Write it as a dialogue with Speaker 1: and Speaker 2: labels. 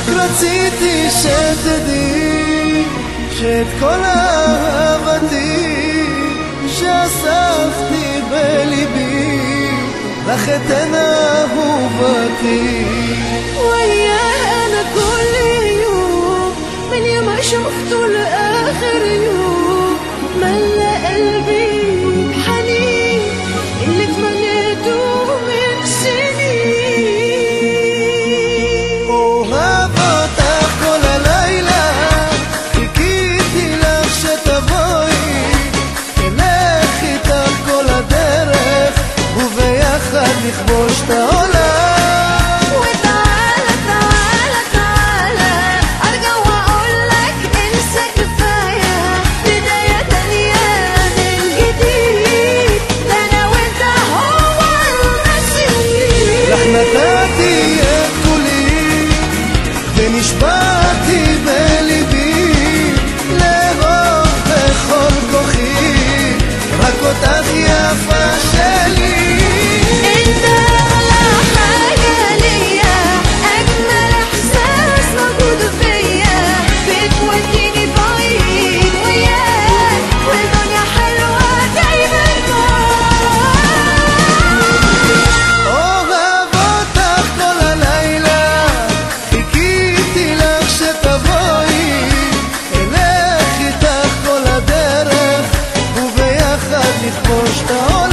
Speaker 1: רק רציתי שתדעי שאת כל אהבתי שאספתי בליבי לך אתן אהובתי.
Speaker 2: وياه أنا كل يوم من يوم ما شفته لآخر يوم ملأ قلبي بحنين اللي تمنيته من سنين.
Speaker 1: אוהבותך כל הלילה חיכיתי לך שתבואי אלך איתך כל הדרך וביחד נכבוש את העולם. נתתי את כולי ונשבעתי בליבי לאהוב בכל כוחי רק אותך יפה שלי.
Speaker 2: انت اغلى حاجة ليا اجمل احساس موجود فيا بتوديني بعيد وياك والدنيا حلوة دايما
Speaker 1: נכבוש את העולם.